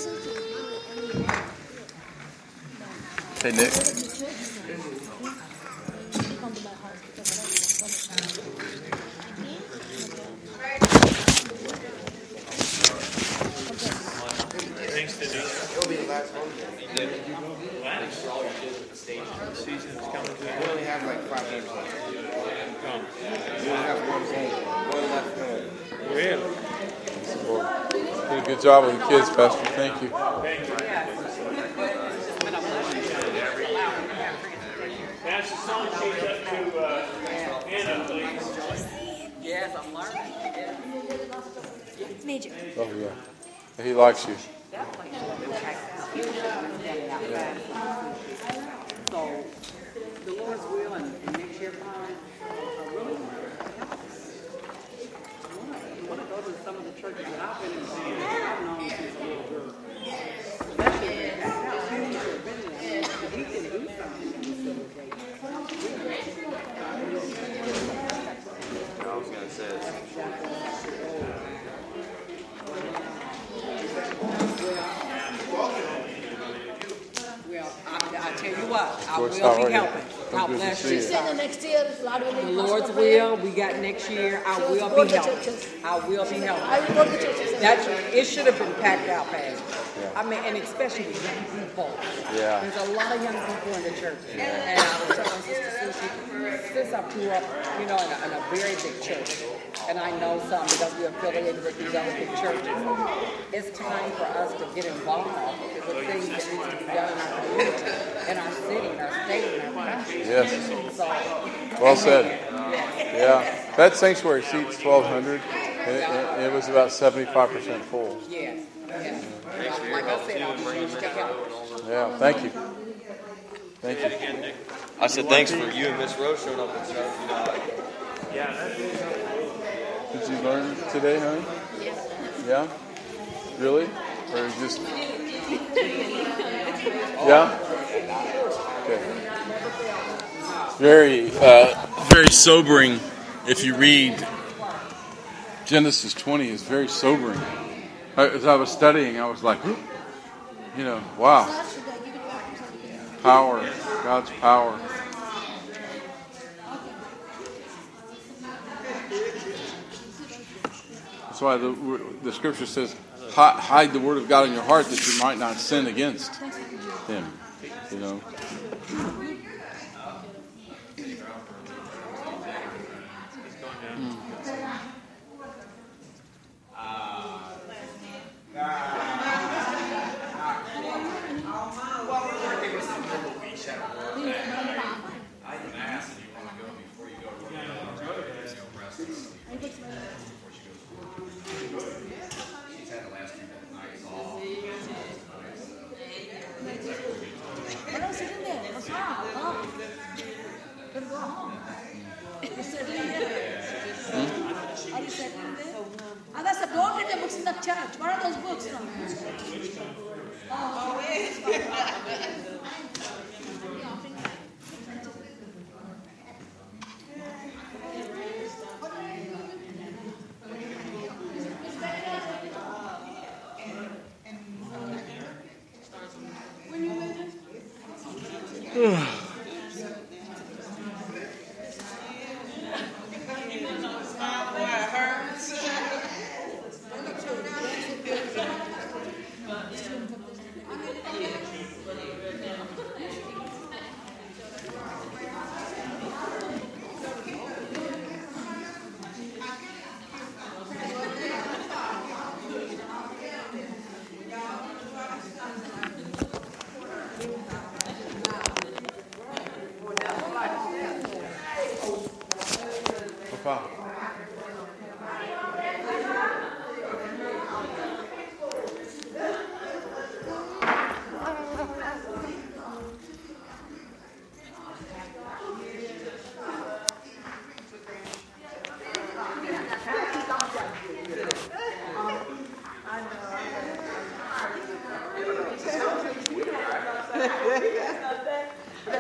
Hey, Nick. Thanks, Denise. It'll be the last one. Last? The season's coming to We an only end. have like 5 games left. Come. We only have one game. One left home. Really? Did a good job with the kids, Pastor. Thank you. Thank you. Pass the song sheet up to Hannah, please. Yes, I'm learning. Major. Oh, yeah. He likes you. So, the Lord's will and next year time, I really want to go to some of the churches that I've been in. I've known since a little girl. Especially when we can do something in the civilization. I was going to say Well, I tell you what, I will George, how are be you? helping. God Good to bless see you. you. Say the next year, Lord The willing. Lord's will, we got next year. I will Go be to helping. churches. I will be helping. I will go to the churches. It should have been packed out, Pastor. Yeah. I mean, and especially with young people. Yeah. There's a lot of young people in the church. And I was telling Sister Susie, since I grew up, in a very big church, and I know some because we're affiliated with these other big churches, it's time for us to get involved with things that need to be done in our community, in our city, in our state, in our country. Yes. So, Well said. yes. Yeah. That sanctuary seats 1,200. And it was about 75% full. Yes. Yes. Like I said, I'll be sure to take out. Yeah. Thank you. Thank you. I said thanks for you and Miss Rose showing up and stuff. Yeah, that's Did you learn today, honey? Yeah? Really? Or just... Yeah? Okay. Very sobering. If you read Genesis 20, is very sobering. As I was studying, I was like, wow. Power, God's power. That's why the scripture says, hide the word of God in your heart that you might not sin against him. But I'm sitting there. What's wrong? Oh. Gotta go home. You sitting there? Are you sitting there? And I said, don't read the books in the church. What are those books from?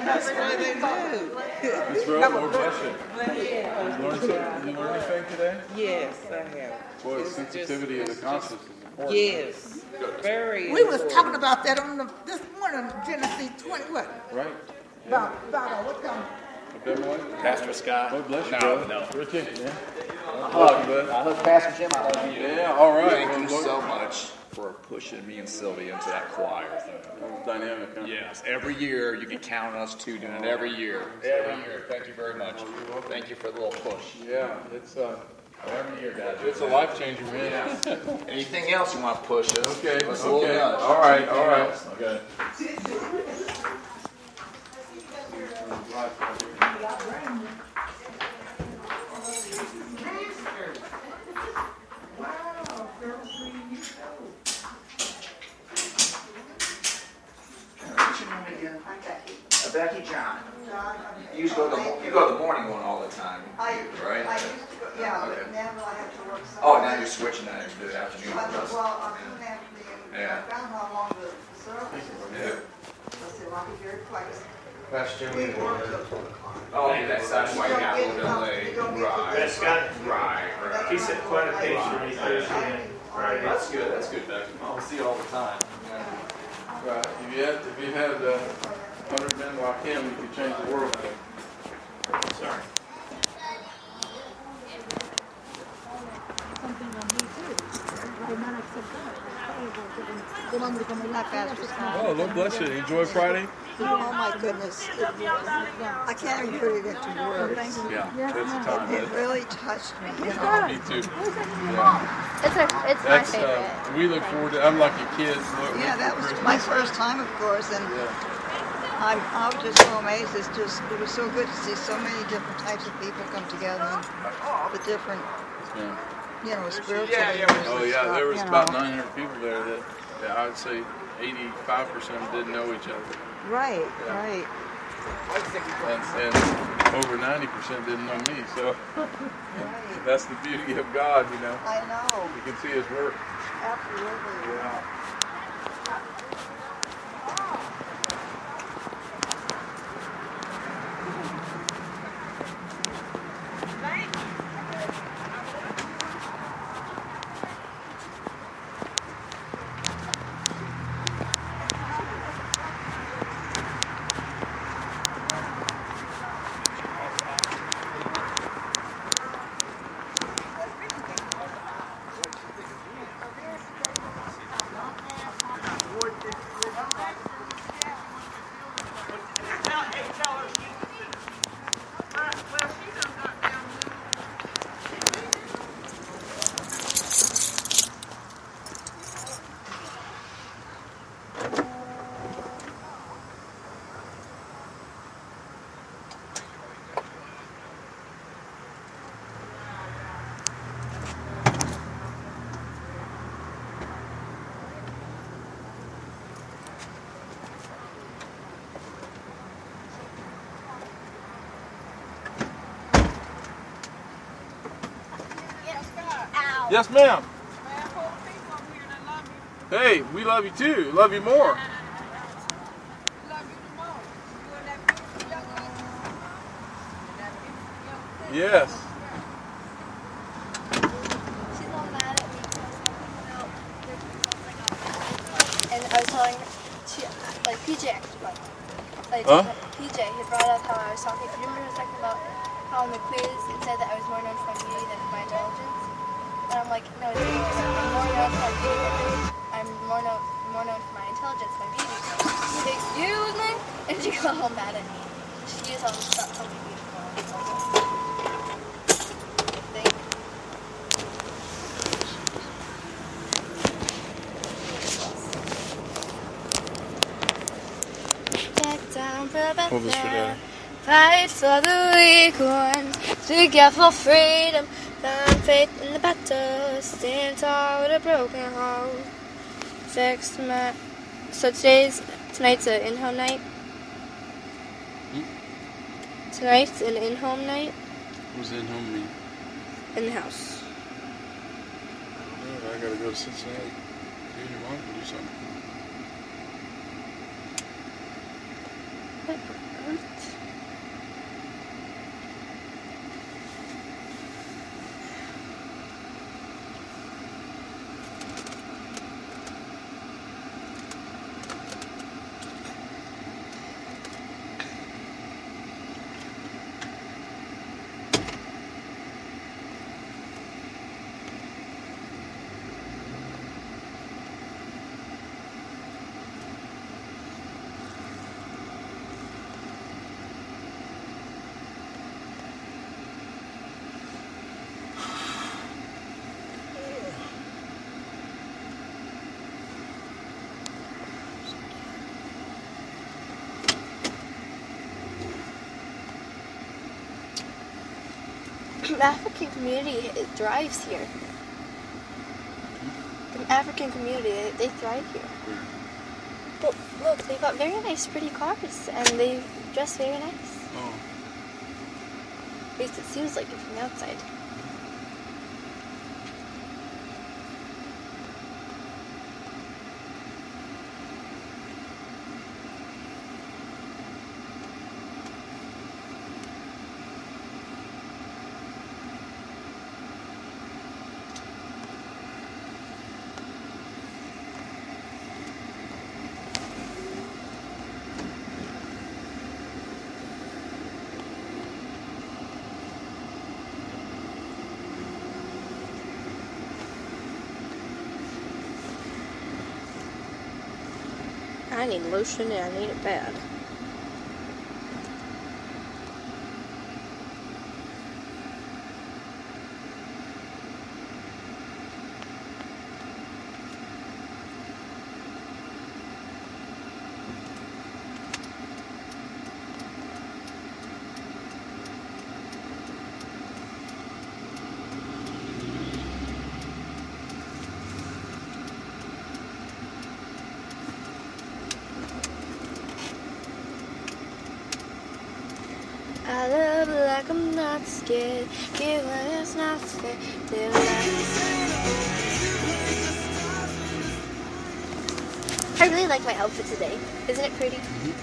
That's why they do. Miss Rose, Lord bless you. Did you learn anything today? Yes, I have. Boy, the sensitivity of the conscience is important. Yes. Very We was important. talking about that on this morning, Genesis 20, what? Right? About what come? Pastor Scott. Lord bless you, brother. No. Richie, yeah. I hope Pastor Jim, I love you. Yeah, all right. Thank you Lord- so much for pushing me and Sylvia into that choir thing. Dynamic, huh? Yes, every year you can count on us two doing it every year. Every year. Thank you very much. Thank you for the little push. Yeah, it's Every year, guys. it's a life changer, man. Anything else you want to push us? Okay, Let's roll okay. it out. All right, all right. Okay. Becky John. You go to the morning one all the time, right? I used to go, yeah, Okay. but now I have to work some. Oh, now you're switching that into the afternoon. Well, I'm doing afternoon, Yeah. I found how long the service is. Yeah. I said, well, I could very place. Pastor We Jim, work till 2 o'clock. Oh, that's why you got a little bit late. You don't get Right. to- That's Scott. Right. He sent quite a page for me Thursday and Friday. That's good. That's good, Becky. I'll see you all the time. Right. If you had 100 men like him, you could change the world. Sorry. Something on me too. They might accept that. They want me to come in like Pastor Scott. Oh, Lord bless you. Enjoy Friday? Oh my goodness, I can't even put it into words. Yeah, that's the time. It really touched me, you know. Me too. It's my That's favorite. we look forward to. I'm like your kids. Yeah, that was my first time, of course, and Yeah. I was just so amazed. It was so good to see so many different types of people come together, and the different, spiritual leaders. Oh and yeah, stuff, there was you about know. 900 people there that I'd say 85% of them didn't know each other, Right, right. and over 90% didn't know me. So that's the beauty of God, you know. I know, You can see His work. absolutely. Yeah. Yes, ma'am. Hey, we love you too. Love you more. Yes. She's all mad at me because and I was telling her, PJ actually brought it up. PJ, he brought up how I was talking. I remember he was talking about how on the quiz it said that I was more known for my beauty than for my intelligence. And I'm like, no, it's I'm more known for my beauty than I'm more known for my intelligence, my beauty. She's like, excuse me? And she got all mad at me. She used all this stuff to be beautiful. Thank you. Back down, Hold this for Daddy. fight for the weak ones, together for freedom, find faith in the battle, stand tall with a broken heart. Fix my. So tonight's an in-home night. Tonight's an in-home night Who's in home meeting? in the house. I gotta go to Cincinnati. You and your mom can do something. African community thrives here. The African community, they thrive here. Well, look, they've got very nice, pretty cars, and they dress very nice. Oh. At least it seems like it from the outside. I need lotion and I need it bad. I love like I'm not scared. Give when it's not fair. Live I really like my outfit today. Isn't it pretty?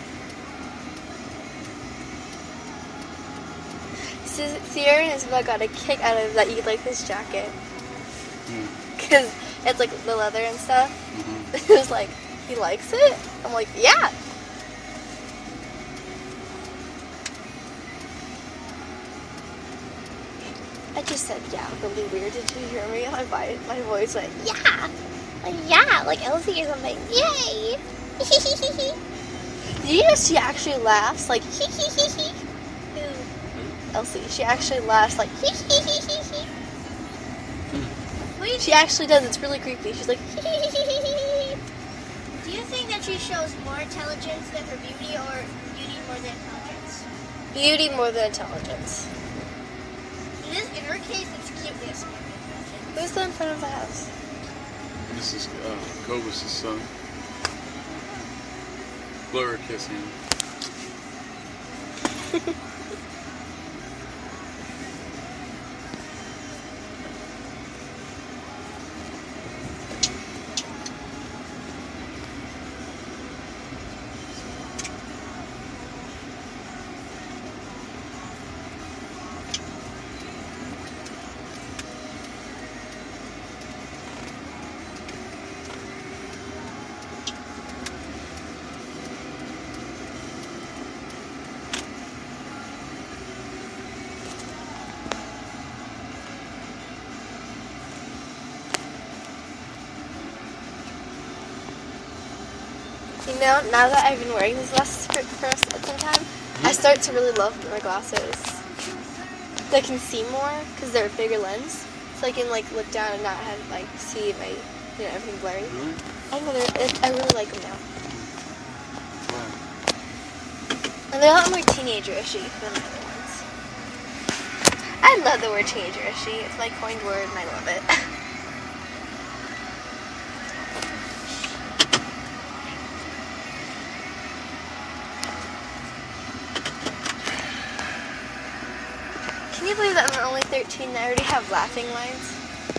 Sierra and Isabel got a kick out of that you like this jacket. Because it's like the leather and stuff. It was like, he likes it? I'm like, yeah. I just said yeah really weird. Did you hear me? My voice went yeah, like Elsie or something. Yay! Did you know she actually laughs like hee hee hee hee? Elsie, she actually laughs like hee hee hee hee hee. She actually does. It's really creepy. She's like hee hee hee hee hee. Do you think that she shows more intelligence than her beauty, or beauty more than intelligence? Beauty more than intelligence. In her case, it's cuteness. Who's the in front of the house? This is Cobus' son. Blow her a kiss, Hannah. You know, now that I've been wearing these glasses for some time, I start to really love my glasses. I can see more because they're a bigger lens, so I can like look down and not have like see my everything blurry. I really like them now. And they're a lot more teenager-ishy than the other ones. I love the word teenager-ishy. It's my coined word and I love it. Can you believe that I'm only 13 and I already have laughing lines?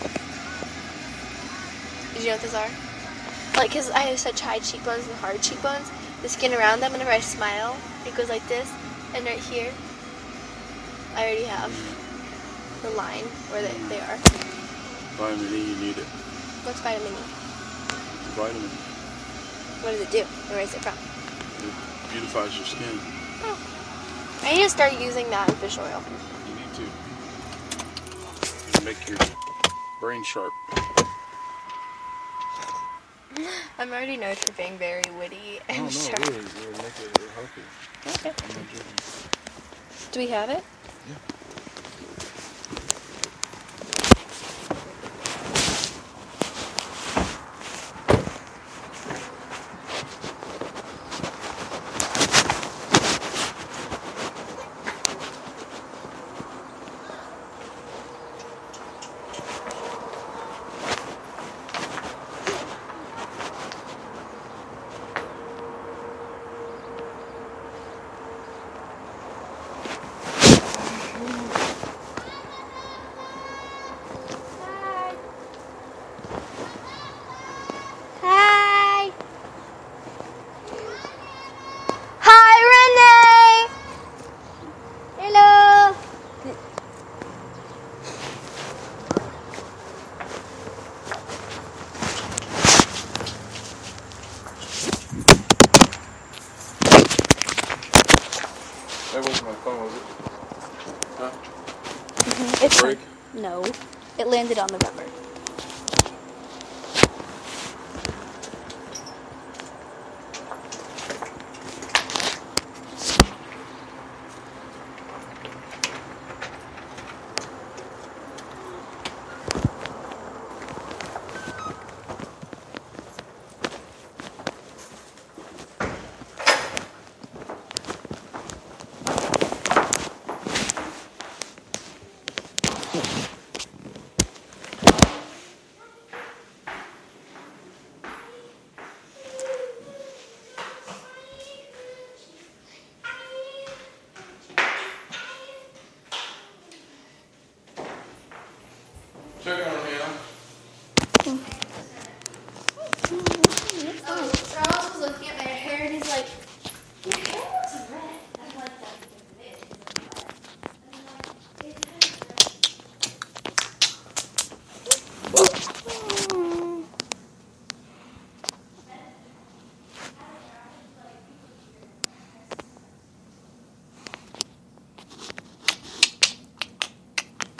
Did you know what those are? Like, because I have such high cheekbones and hard cheekbones, the skin around them, whenever I smile, it goes like this, and right here, I already have the line where they are. Vitamin E, you need it. What's vitamin E? It's a vitamin. What does it do? Where is it from? It beautifies your skin. Oh. I need to start using that in fish oil. You need to. It'll make your brain sharp. I'm already known for being very witty and sharp. Really, it'll make it healthy. Okay. I'm not joking. Do we have it? Yeah. That wasn't my phone, was it? Huh? It's Break? no. It landed on the rubber. Check out